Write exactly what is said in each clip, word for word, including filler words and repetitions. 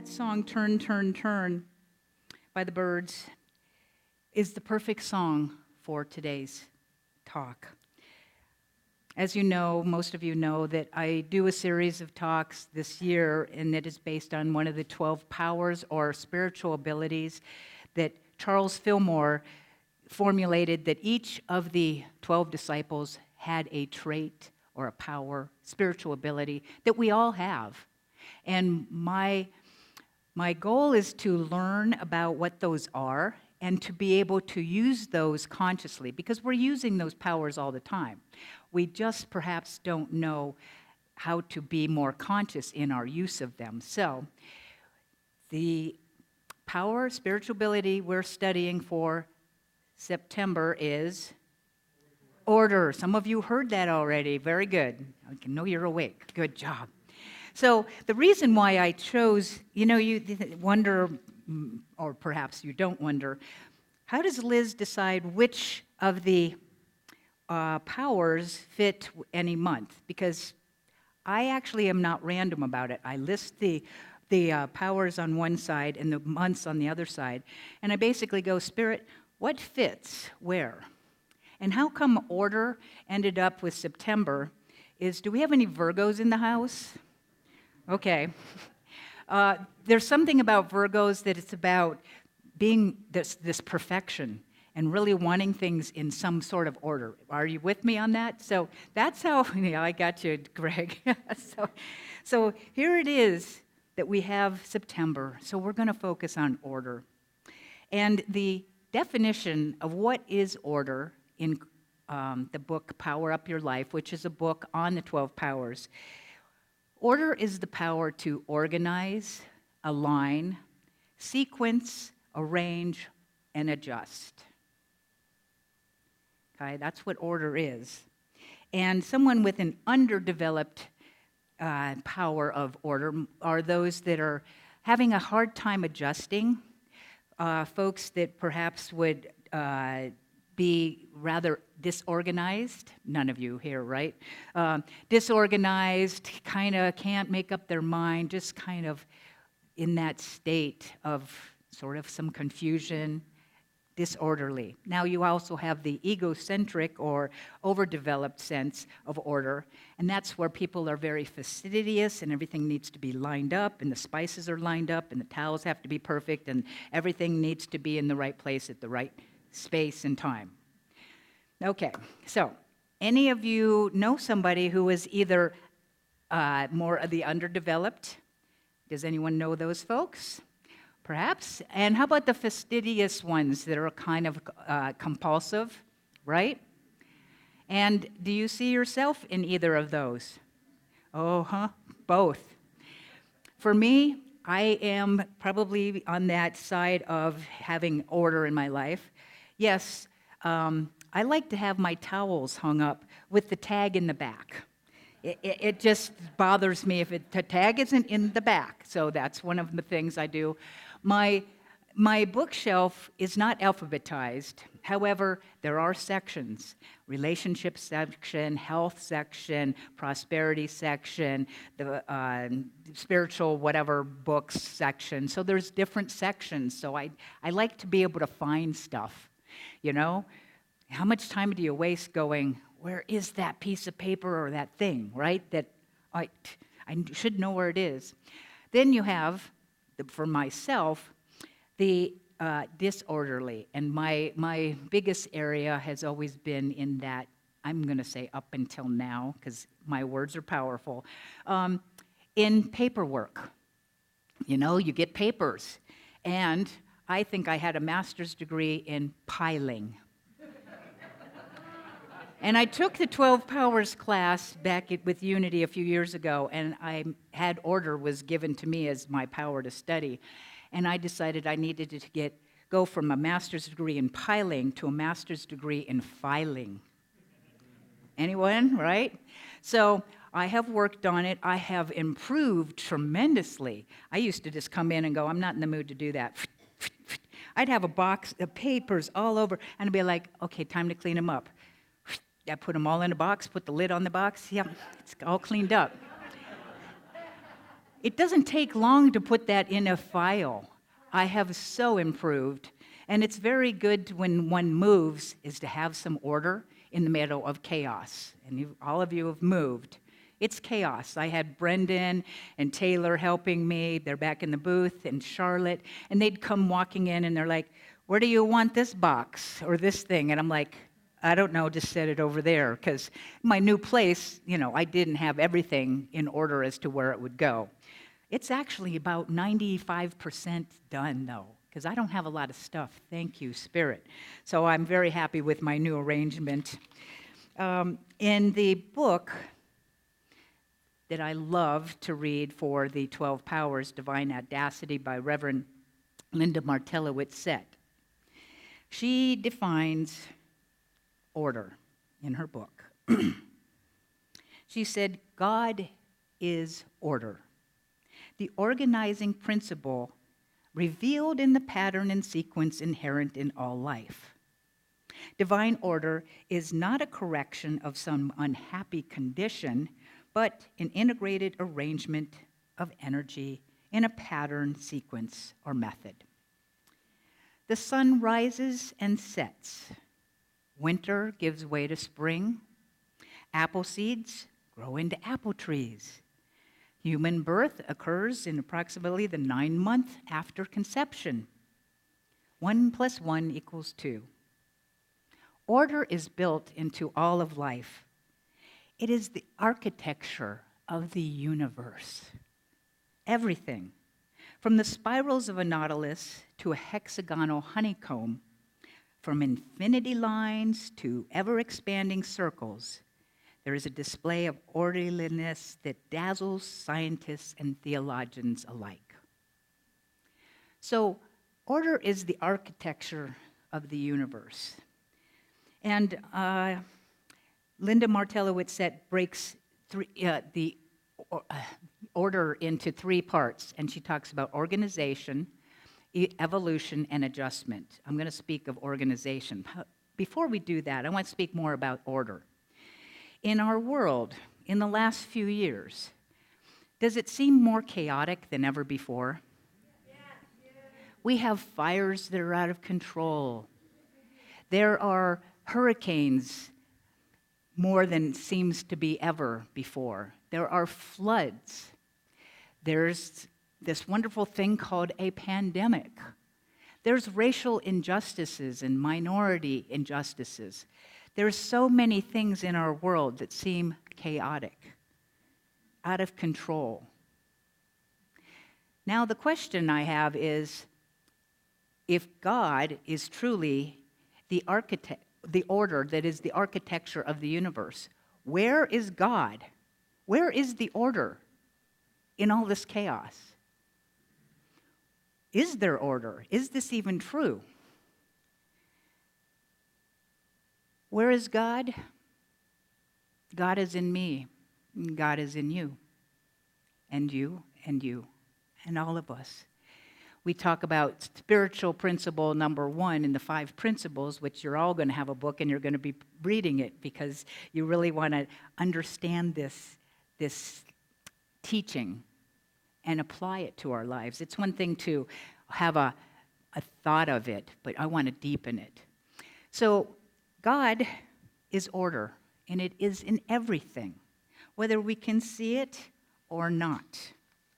song, Turn, Turn, Turn, by the Byrds, is the perfect song for today's talk. As you know, most of you know that I do a series of talks this year, and that is based on one of the twelve powers or spiritual abilities that Charles Fillmore formulated, that each of the twelve disciples had a trait or a power, spiritual ability that we all have. And my, my goal is to learn about what those are and to be able to use those consciously, because we're using those powers all the time. We just perhaps don't know how to be more conscious in our use of them. So the power, spiritual ability we're studying for September is order. Some of you heard that already. Very good. I know you're awake. Good job. So the reason why I chose, you know, you wonder, or perhaps you don't wonder, how does Liz decide which of the uh, powers fit any month? Because I actually am not random about it. I list the the uh, powers on one side and the months on the other side, and I basically go, Spirit, what fits where? And how come order ended up with September is, do we have any Virgos in the house? Okay. Uh, there's something about Virgos that it's about being this, this perfection and really wanting things in some sort of order. Are you with me on that? So that's how, yeah, I got you, Greg. so, so here it is that we have September. So we're going to focus on order. And the definition of what is order in um, the book Power Up Your Life, which is a book on the twelve powers. Order is the power to organize, align, sequence, arrange, and adjust. Okay, that's what order is. And someone with an underdeveloped uh, power of order are those that are having a hard time adjusting, uh, folks that perhaps would uh, be rather disorganized. None of you here, right? Um, disorganized, kind of can't make up their mind, just kind of in that state of sort of some confusion, disorderly. Now you also have the egocentric or overdeveloped sense of order, and that's where people are very fastidious and everything needs to be lined up and the spices are lined up and the towels have to be perfect and everything needs to be in the right place at the right space and time. Okay, so any of you know somebody who is either uh, more of the underdeveloped? Does anyone know those folks? Perhaps. And how about the fastidious ones that are kind of uh, compulsive, right? And do you see yourself in either of those? Oh, huh? Both. For me, I am probably on that side of having order in my life. Yes, um, I like to have my towels hung up with the tag in the back. It, it, it just bothers me if it, the tag isn't in the back, so that's one of the things I do. My, my bookshelf is not alphabetized. However, there are sections: relationship section, health section, prosperity section, the uh, spiritual whatever books section. So there's different sections, so I, I like to be able to find stuff. You know, how much time do you waste going, where is that piece of paper or that thing, right? That I, I should know where it is. Then you have, for myself, the uh, disorderly. And my, my biggest area has always been in that, I'm going to say up until now, because my words are powerful, um, in paperwork. You know, you get papers. And I think I had a master's degree in piling. And I took the twelve powers class back at, with Unity a few years ago, and I had order was given to me as my power to study. And I decided I needed to get go from a master's degree in piling to a master's degree in filing. Anyone, right? So I have worked on it. I have improved tremendously. I used to just come in and go, I'm not in the mood to do that. I'd have a box of papers all over, and I'd be like, okay, time to clean them up. I put them all in a box, put the lid on the box. Yep, it's all cleaned up. It doesn't take long to put that in a file. I have so improved. And it's very good when one moves is to have some order in the middle of chaos. And you, all of you have moved. It's chaos. I had Brendan and Taylor helping me. They're back in the booth, and Charlotte. And they'd come walking in, and they're like, where do you want this box or this thing? And I'm like, I don't know, just set it over there. Because my new place, you know, I didn't have everything in order as to where it would go. It's actually about ninety-five percent done, though, because I don't have a lot of stuff. Thank you, Spirit. So I'm very happy with my new arrangement. Um, in the book that I love to read for the twelve Powers, Divine Audacity by Reverend Linda Martellowitz Sett, she defines order in her book. She said, God is order, the organizing principle revealed in the pattern and sequence inherent in all life. Divine order is not a correction of some unhappy condition, but an integrated arrangement of energy in a pattern, sequence, or method. The sun rises and sets. Winter gives way to spring. Apple seeds grow into apple trees. Human birth occurs in approximately the nine month after conception. One plus one equals two. Order is built into all of life. It is the architecture of the universe. Everything, from the spirals of a nautilus to a hexagonal honeycomb, from infinity lines to ever-expanding circles, there is a display of orderliness that dazzles scientists and theologians alike. So, order is the architecture of the universe. And uh, Linda Martellowitz Sett breaks three, uh, the uh, order into three parts, and she talks about organization, e- evolution, and adjustment. I'm going to speak of organization. Before we do that, I want to speak more about order. In our world, in the last few years, does it seem more chaotic than ever before? Yeah, yeah. We have fires that are out of control. There are hurricanes more than seems to be ever before. There are floods. There's this wonderful thing called a pandemic. There's racial injustices and minority injustices. There's so many things in our world that seem chaotic, out of control. Now, the question I have is, if God is truly the architect, the order that is the architecture of the universe, where is God? Where is the order in all this chaos? Is there order? Is this even true? Where is God? God is in me. God is in you. And you, and you, and all of us. We talk about spiritual principle number one in the five principles, which you're all going to have a book and you're going to be reading it because you really want to understand this, this teaching and apply it to our lives. It's one thing to have a, a thought of it, but I want to deepen it. So God is order, and it is in everything, whether we can see it or not.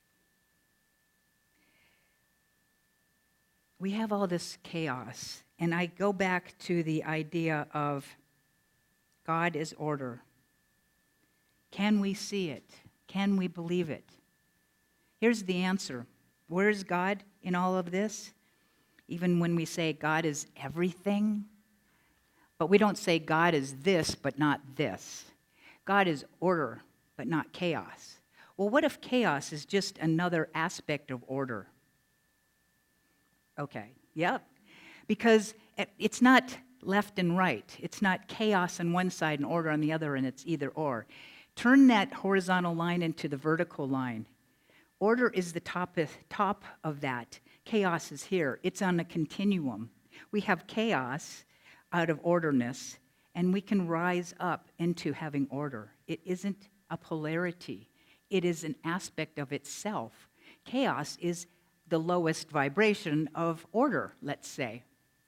We have all this chaos, and I go back to the idea of God is order. Can we see it? Can we believe it? Here's the answer. Where is God in all of this? Even when we say God is everything, but we don't say God is this, but not this. God is order, but not chaos. Well, what if chaos is just another aspect of order? Okay, yep. Because it's not left and right. It's not chaos on one side and order on the other, and it's either or. Turn that horizontal line into the vertical line. Order is the top of, top of that. Chaos is here. It's on a continuum. We have chaos out of orderness, and we can rise up into having order. It isn't a polarity. it is an aspect of itself. Chaos is the lowest vibration of order, let's say.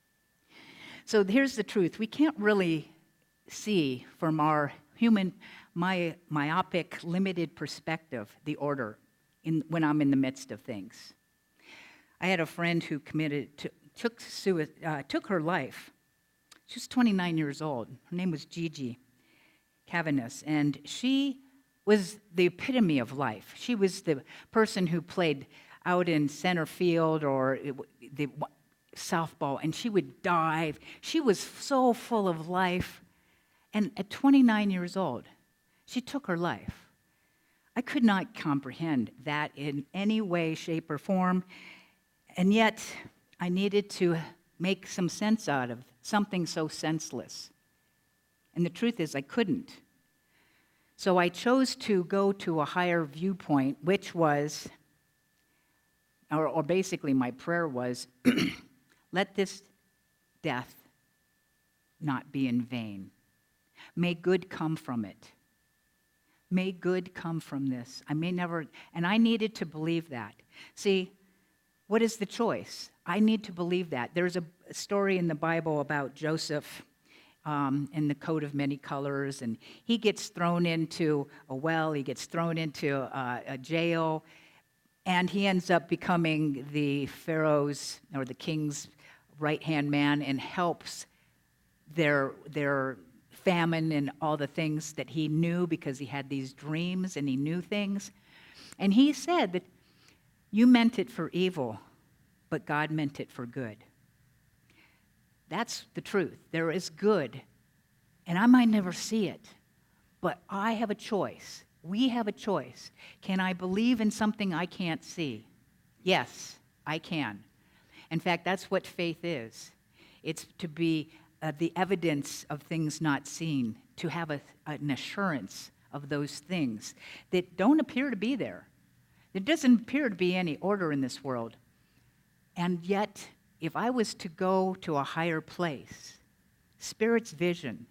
So here's the truth. We can't really see from our human, my, myopic, limited perspective the order in, when I'm in the midst of things. I had a friend who committed, to, took, sui- uh, took her life. She was twenty-nine years old. Her name was Gigi Cavanis, and she was the epitome of life. She was the person who played out in center field or the softball, and she would dive. She was so full of life. And at twenty-nine years old, she took her life. I could not comprehend that in any way, shape, or form. And yet, I needed to make some sense out of something so senseless. And the truth is, I couldn't. So I chose to go to a higher viewpoint, which was, or, or basically my prayer was, let this death not be in vain. May good come from it. May good come from this. I may never, and I needed to believe that. See, what is the choice? I need to believe that. There's a story in the Bible about Joseph um, in the coat of many colors, and he gets thrown into a well, he gets thrown into uh, a jail, and he ends up becoming the Pharaoh's or the king's right-hand man and helps their their famine and all the things that he knew because he had these dreams and he knew things. And he said that you meant it for evil, but God meant it for good. That's the truth. There is good, and I might never see it, but I have a choice. We have a choice. Can I believe in something I can't see? Yes, I can. In fact, that's what faith is. It's to be uh, the evidence of things not seen, to have a, an assurance of those things that don't appear to be there. There doesn't appear to be any order in this world. And yet, if I was to go to a higher place, Spirit's vision,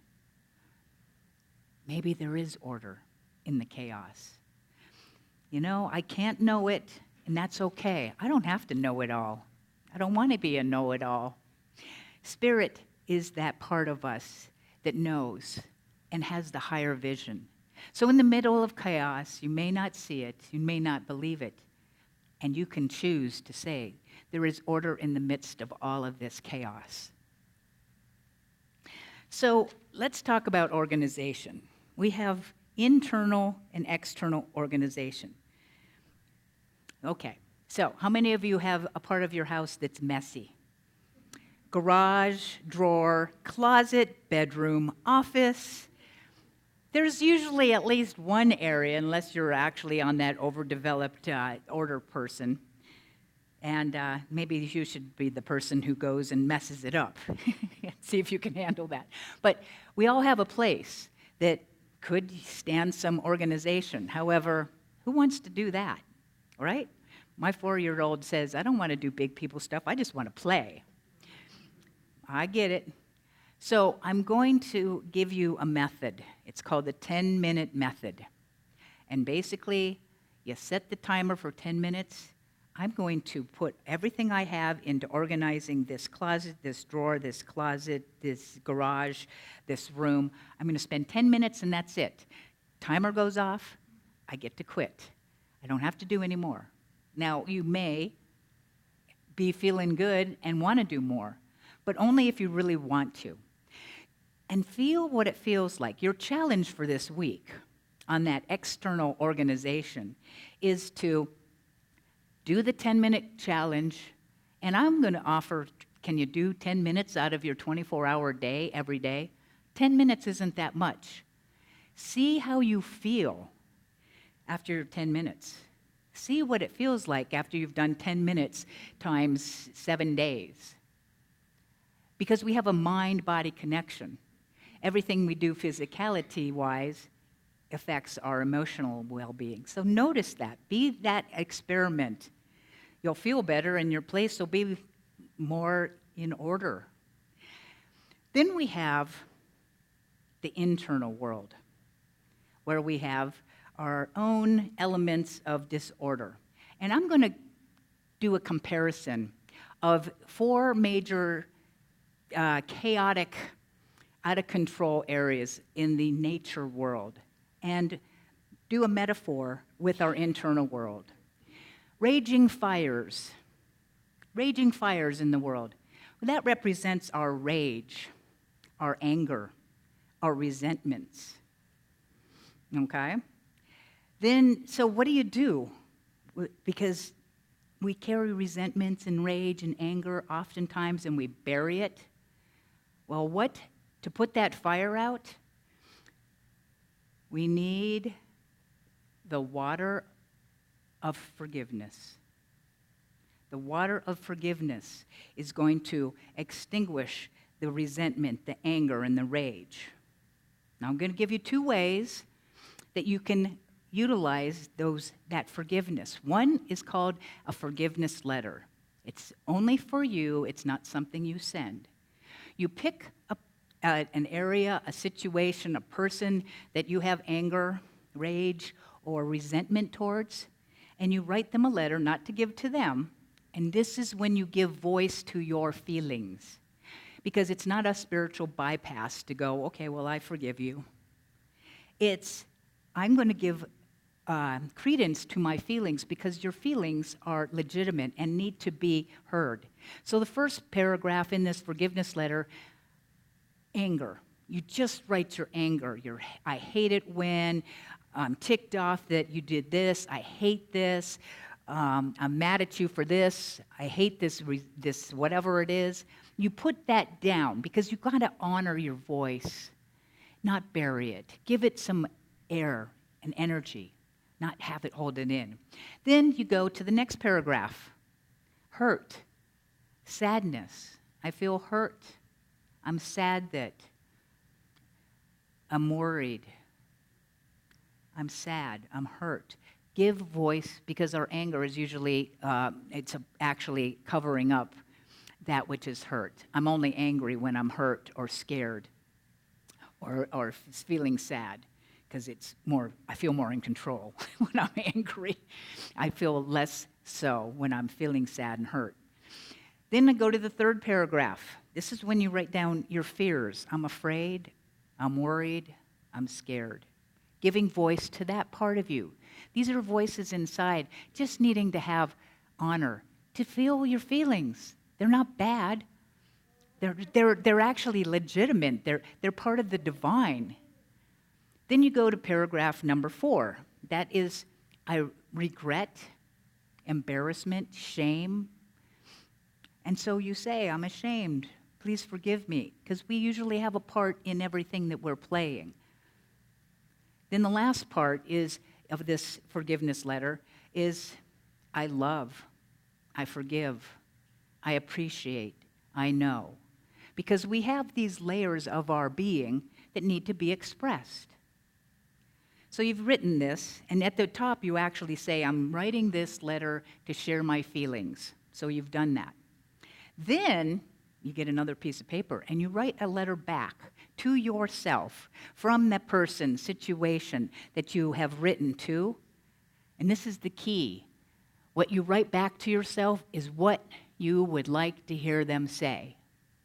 maybe there is order in the chaos. You know, I can't know it, and that's okay. I don't have to know it all. I don't want to be a know-it-all. Spirit is that part of us that knows and has the higher vision. So in the middle of chaos, you may not see it, you may not believe it, and you can choose to say, there is order in the midst of all of this chaos. So let's talk about organization. We have internal and external organization. Okay, so how many of you have a part of your house that's messy? Garage, drawer, closet, bedroom, office. There's usually at least one area, unless you're actually on that overdeveloped uh, order person. And uh, maybe you should be the person who goes and messes it up. See if you can handle that. But we all have a place that could stand some organization. However, who wants to do that, right? My four-year-old says, I don't want to do big people stuff. I just want to play. I get it. So I'm going to give you a method. It's called the ten-minute method. And basically, you set the timer for ten minutes. I'm going to put everything I have into organizing this closet, this drawer, this closet, this garage, this room. I'm going to spend ten minutes, and that's it. Timer goes off. I get to quit. I don't have to do any more. Now, you may be feeling good and want to do more, but only if you really want to. And feel what it feels like. Your challenge for this week on that external organization is to do the ten-minute challenge, and I'm going to offer, can you do ten minutes out of your twenty-four hour day every day? ten minutes isn't that much. See how you feel after ten minutes. See what it feels like after you've done ten minutes times seven days. Because we have a mind-body connection. Everything we do physicality-wise affects our emotional well-being. So notice that. Be that experiment. You'll feel better, and your place will be more in order. Then we have the internal world, where we have our own elements of disorder. And I'm going to do a comparison of four major uh, chaotic, out of control areas in the nature world and do a metaphor with our internal world. Raging fires, raging fires in the world. Well, that represents our rage, our anger, our resentments. Okay? Then, so what do you do? Because we carry resentments and rage and anger oftentimes and we bury it. Well, what, to put that fire out, we need the water of forgiveness. The water of forgiveness is going to extinguish the resentment, the anger, and the rage. Now, I'm going to give you two ways that you can utilize those that forgiveness. One is called a forgiveness letter. It's only for you. It's not something you send. You pick a, uh, an area, a situation, a person that you have anger, rage, or resentment towards, and you write them a letter not to give to them. And this is when you give voice to your feelings. Because it's not a spiritual bypass to go, okay, well, I forgive you. It's, I'm going to give uh, credence to my feelings because your feelings are legitimate and need to be heard. So the first paragraph in this forgiveness letter, anger. You just write your anger. Your, I hate it when, I'm ticked off that you did this. I hate this. Um, I'm mad at you for this. I hate this, this whatever it is. You put that down because you've got to honor your voice, not bury it. Give it some air and energy, not have it hold it in. Then you go to the next paragraph. Hurt, sadness. I feel hurt. I'm sad that. I'm worried. I'm sad. I'm hurt. Give voice, because our anger is usually, uh, it's actually covering up that which is hurt. I'm only angry when I'm hurt or scared or, or feeling sad, because it's more, I feel more in control when I'm angry. I feel less so when I'm feeling sad and hurt. Then I go to the third paragraph. This is when you write down your fears. I'm afraid, I'm worried, I'm scared. Giving voice to that part of you. These are voices inside, just needing to have honor, to feel your feelings. They're not bad. They're, they're, they're actually legitimate. They're, they're part of the divine. Then you go to paragraph number four. That is, I regret, embarrassment, shame. And so you say, I'm ashamed. Please forgive me. Because we usually have a part in everything that we're playing. Then the last part is of this forgiveness letter is I love, I forgive, I appreciate, I know. Because we have these layers of our being that need to be expressed. So you've written this, and at the top you actually say, I'm writing this letter to share my feelings. So you've done that. Then you get another piece of paper, and you write a letter back to yourself from the person, situation that you have written to. And this is the key. What you write back to yourself is what you would like to hear them say.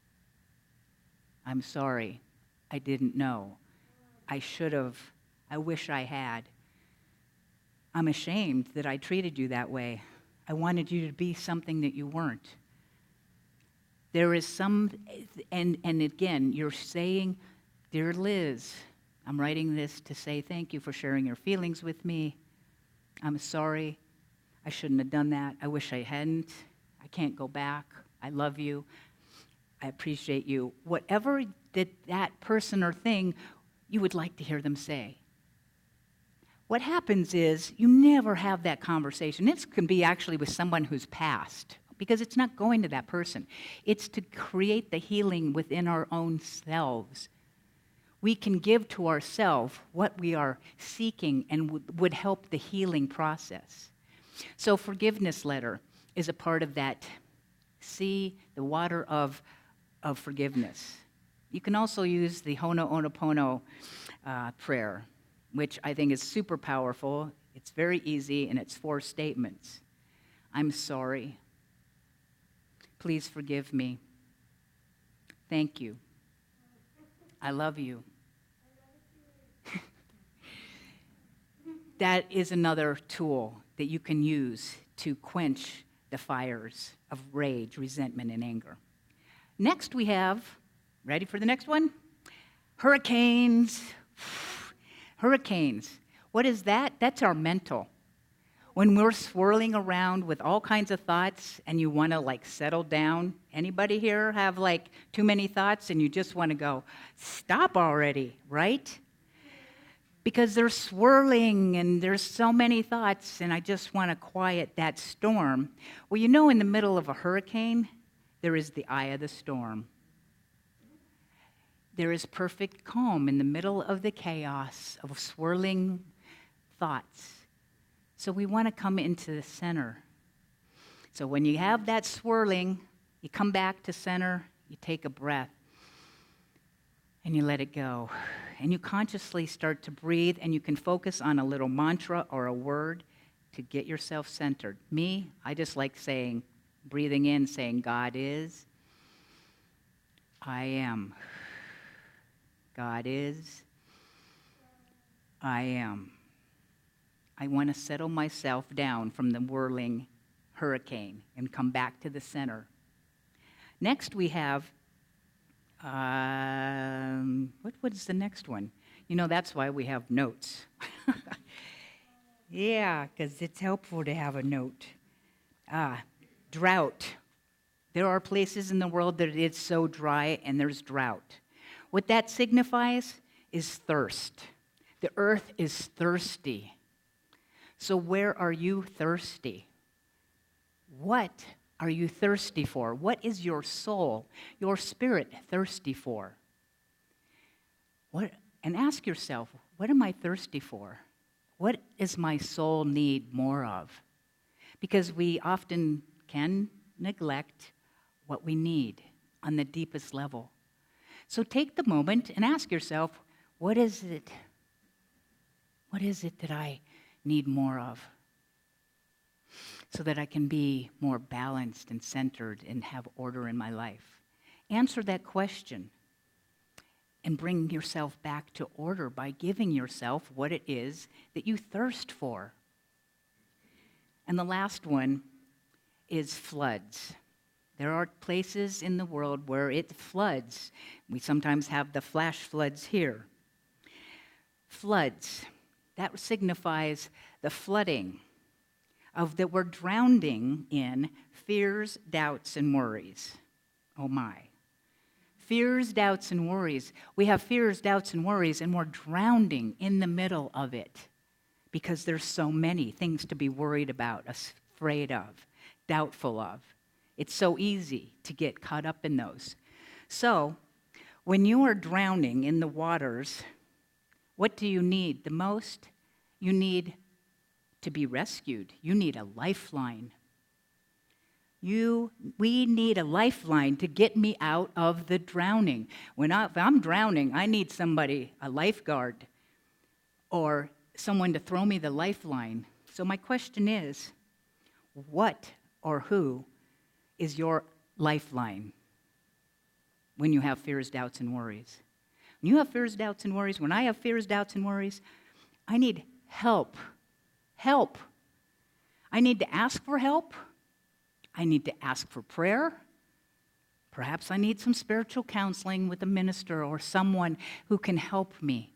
I'm sorry. I didn't know. I should have. I wish I had. I'm ashamed that I treated you that way. I wanted you to be something that you weren't. There is some, and, and again, you're saying, Dear Liz, I'm writing this to say thank you for sharing your feelings with me. I'm sorry. I shouldn't have done that. I wish I hadn't. I can't go back. I love you. I appreciate you. Whatever that, that person or thing you would like to hear them say. What happens is you never have that conversation. This can be actually with someone who's passed, because it's not going to that person. It's to create the healing within our own selves. We can give to ourselves what we are seeking and w- would help the healing process. So forgiveness letter is a part of that. See the water of, of forgiveness. You can also use the Ho'oponopono uh, prayer. which I think is super powerful. It's very easy, and it's four statements. I'm sorry. Please forgive me. Thank you. I love you. That is another tool that you can use to quench the fires of rage, resentment, and anger. Next we have, ready for the next one? Hurricanes. Hurricanes. What is that? That's our mental. When we're swirling around with all kinds of thoughts and you want to like settle down. Anybody here have like too many thoughts and you just want to go, stop already, right? Because they're swirling and there's so many thoughts and I just want to quiet that storm. Well, you know, in the middle of a hurricane, there is the eye of the storm. There is perfect calm in the middle of the chaos of swirling thoughts. So we want to come into the center. So when you have that swirling, you come back to center, you take a breath, and you let it go. And you consciously start to breathe, and you can focus on a little mantra or a word to get yourself centered. Me, I just like saying, breathing in, saying, God is, I am. God is, I am. I want to settle myself down from the whirling hurricane and come back to the center. Next we have, um, what was the next one? You know, that's why we have notes. Yeah, because it's helpful to have a note. Ah, drought. There are places in the world that it's so dry and there's drought. What that signifies is thirst. The earth is thirsty. So where are you thirsty? What are you thirsty for? What is your soul, your spirit thirsty for? What, and ask yourself, what am I thirsty for? What does my soul need more of? Because we often can neglect what we need on the deepest level. So take the moment and ask yourself, what is it? What is it that I need more of? So that I can be more balanced and centered and have order in my life. Answer that question and bring yourself back to order by giving yourself what it is that you thirst for. And the last one is floods. There are places in the world where it floods. We sometimes have the flash floods here. Floods, that signifies the flooding of that we're drowning in fears, doubts, and worries. Oh my. Fears, doubts, and worries. We have fears, doubts, and worries, and we're drowning in the middle of it because there's so many things to be worried about, afraid of, doubtful of. It's so easy to get caught up in those. So, when you are drowning in the waters, what do you need the most? You need to be rescued. You need a lifeline. You, we need a lifeline to get me out of the drowning. When I, if I'm drowning, I need somebody, a lifeguard, or someone to throw me the lifeline. So my question is, what or who is your lifeline when you have fears, doubts, and worries? When you have fears, doubts, and worries, when I have fears, doubts, and worries, I need help. Help. I need to ask for help. I need to ask for prayer. Perhaps I need some spiritual counseling with a minister or someone who can help me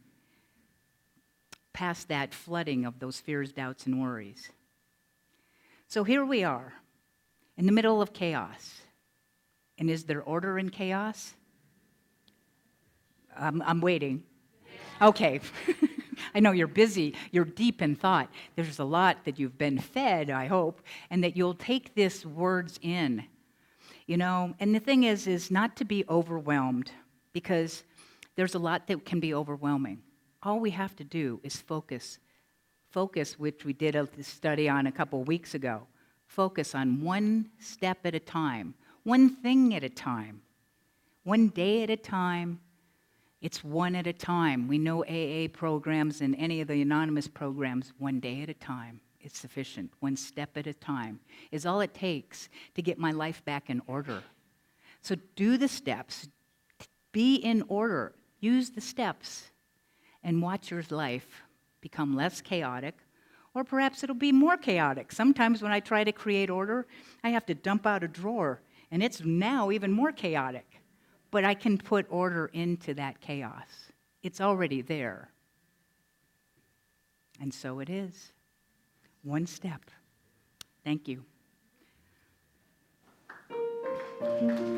past that flooding of those fears, doubts, and worries. So here we are in the middle of chaos. And is there order in chaos? I'm, I'm waiting. Okay. I know you're busy, you're deep in thought. There's a lot that you've been fed, I hope, and that you'll take these words in. You know, and the thing is, is not to be overwhelmed, because there's a lot that can be overwhelming. All we have to do is focus. Focus, which we did a study on a couple of weeks ago. Focus on one step at a time, one thing at a time, one day at a time. It's one at a time. We know A A programs and any of the anonymous programs, one day at a time is sufficient. One step at a time is all it takes to get my life back in order. So do the steps. Be in order. Use the steps and watch your life become less chaotic, or perhaps it'll be more chaotic. Sometimes when I try to create order, I have to dump out a drawer, and it's now even more chaotic. But I can put order into that chaos. It's already there. And so it is. One step. Thank you.